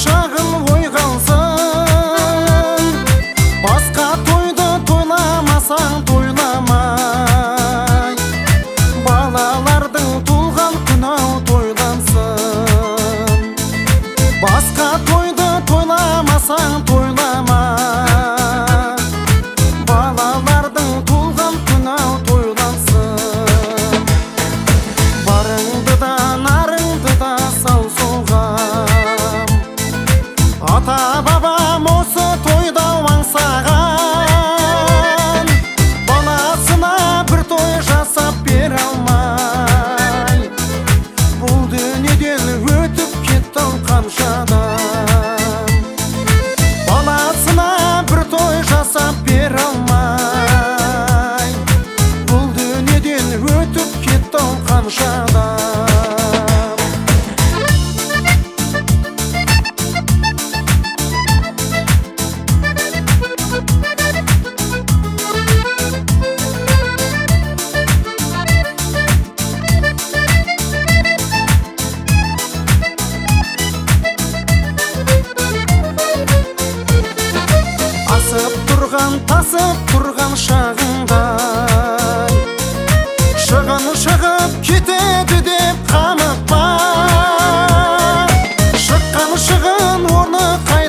шағын ойға алсын. Басқа тойды тойламасаң тойламай, балалардың туылған күні тойлансын. Басқа тойды тойламасаң тойламай, балалардың туылған күні тойлансын. Барыңды да нарыңды да сау соғам, ата бабам осы тойда аңсаған. Баласына бір той жасап бере алмай, бұл дүниеден өтіп кетті қаншадан. Баласына бір той жасап бере алмай, бұл дүниеден өтіп кетті қаншадан. Тасып тұрған шағыңдай, шығын шығып кетеді деп қамықпа. Шыққан шығын орны қай